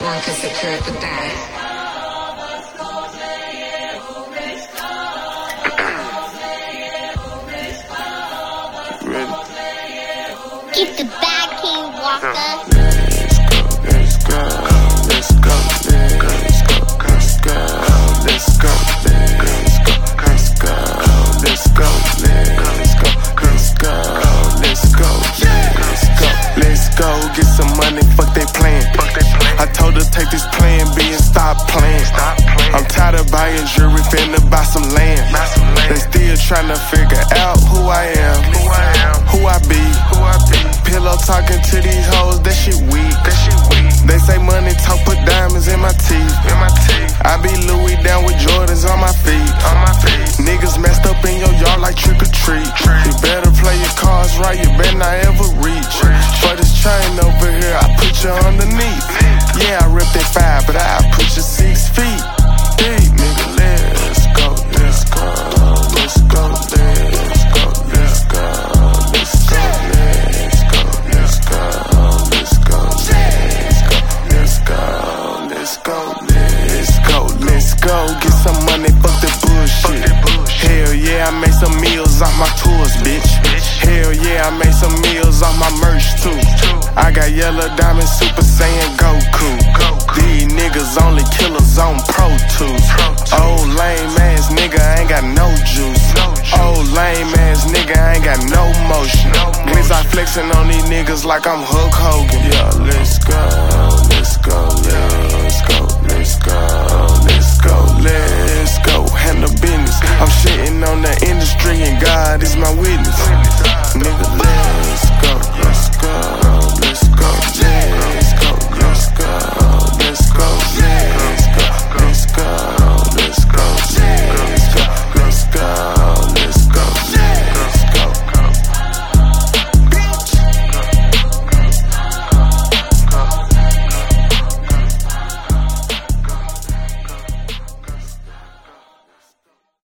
want to secure the bag. Get the bag, King Walker. Let's go, let's go, let's go, let's go, let's go, let's go, let's go, let's go, let's go, let's go, let's go, let's go, get some money, fuck they plan. I told her take this plan B and stop playing. I'm tired of buying jewelry, finna buy some land. They still tryna figure out who I am, who I be. Pillow talking to these hoes, that shit weak. They say money talk, put diamonds in my teeth. I be Louis down with Jordans on my feet. Niggas messed up in your yard like trick or treat. You better play your cards right, you better not ever reach. For this chain over here, I put you underneath. Yeah, I ripped that 5, but I put you 6 feet deep. Nigga, let's go, let's go, let's go, let's go, let's go, let's go, let's go, let's go, let's go, let's go, let's go, let's go, let's go, get some money, fuck the bullshit. Hell yeah, I made some meals off my tours, bitch. Hell yeah, I made some meals off my merch too. I got yellow diamond, Super Saiyan Goku. These niggas only killers on Pro Tools. Old lame ass nigga ain't got no juice. Old lame ass nigga ain't got no motion. Glizz I flexing on these niggas like I'm Hulk Hogan. Yeah, let's go.